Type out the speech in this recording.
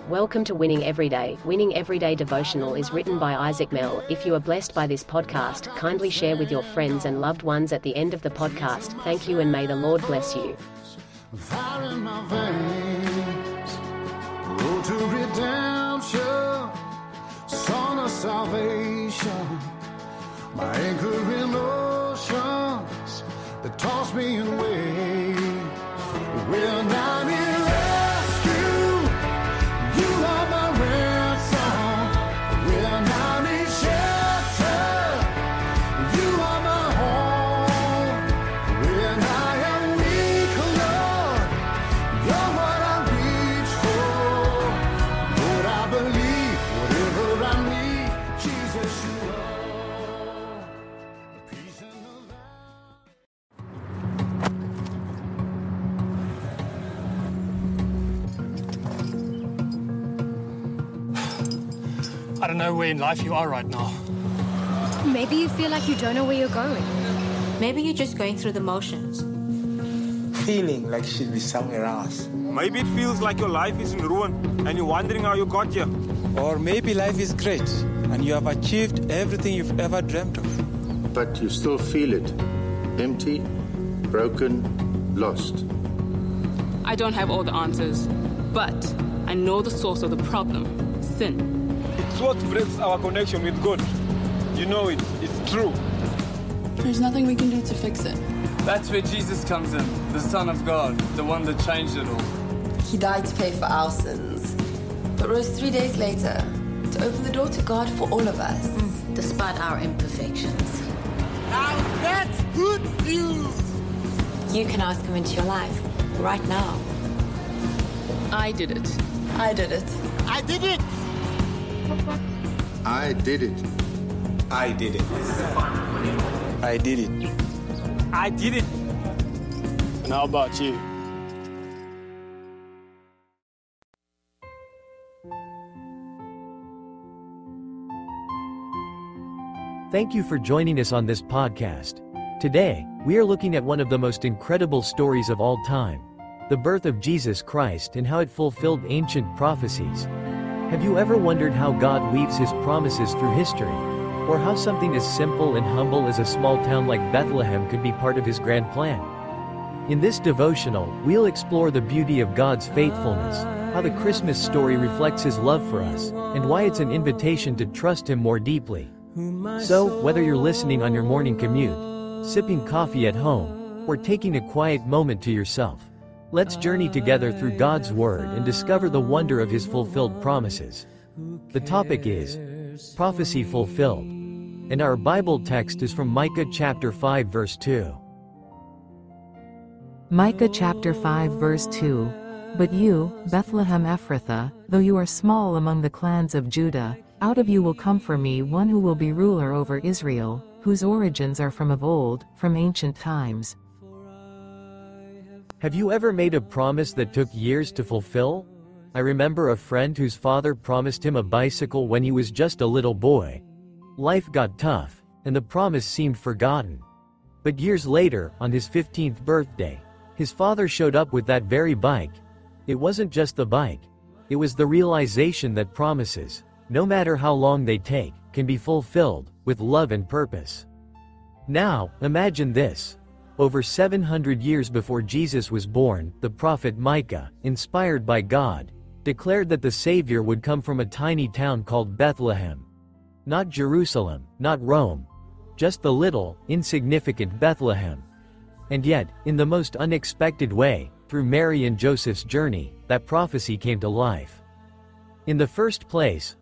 Welcome to Winning Everyday. Winning Everyday devotional is written by Isaac Mell. If you are blessed by this podcast, kindly share with your friends and loved ones at the end of the podcast. Thank you and may the Lord bless you. Fire in my veins, road to redemption, song of salvation, my anchor in oceans that toss me in waves. When I'm in rescue, you are my ransom. When I'm in shelter, you are my home. When I am weak, Lord, you're what I reach for. Lord, I believe whatever I need, Jesus, you are. Peace in the light. I don't know where in life you are right now. Maybe you feel like you don't know where you're going. Maybe you're just going through the motions. Feeling like you should be somewhere else. Maybe it feels like your life is in ruin and you're wondering how you got here. Or maybe life is great and you have achieved everything you've ever dreamt of. But you still feel it. Empty, broken, lost. I don't have all the answers, but I know the source of the problem, sin. It's what breaks our connection with God. You know it. It's true. There's nothing we can do to fix it. That's where Jesus comes in, the Son of God, the one that changed it all. He died to pay for our sins, but rose 3 days later to open the door to God for all of us. Despite our imperfections. Now that's good news. You can ask him into your life right now. I did it. I did it. I did it. I did it. I did it. I did it. I did it. And how about you? Thank you for joining us on this podcast. Today, we are looking at one of the most incredible stories of all time, the birth of Jesus Christ and how it fulfilled ancient prophecies. Have you ever wondered how God weaves his promises through history? Or how something as simple and humble as a small town like Bethlehem could be part of his grand plan? In this devotional, we'll explore the beauty of God's faithfulness, how the Christmas story reflects his love for us, and why it's an invitation to trust him more deeply. So, whether you're listening on your morning commute, sipping coffee at home, or taking a quiet moment to yourself, let's journey together through God's Word and discover the wonder of his fulfilled promises. The topic is Prophecy Fulfilled, and our Bible text is from Micah chapter 5 verse 2. Micah chapter 5 verse 2. But you, Bethlehem Ephrathah, though you are small among the clans of Judah, out of you will come for me one who will be ruler over Israel, whose origins are from of old, from ancient times. Have you ever made a promise that took years to fulfill? I remember a friend whose father promised him a bicycle when he was just a little boy. Life got tough, and the promise seemed forgotten. But years later, on his 15th birthday, his father showed up with that very bike. It wasn't just the bike. It was the realization that promises, no matter how long they take, can be fulfilled, with love and purpose. Now, imagine this. Over 700 years before Jesus was born, the prophet Micah, inspired by God, declared that the Savior would come from a tiny town called Bethlehem. Not Jerusalem, not Rome. Just the little, insignificant Bethlehem. And yet, in the most unexpected way, through Mary and Joseph's journey, that prophecy came to life. In the first place,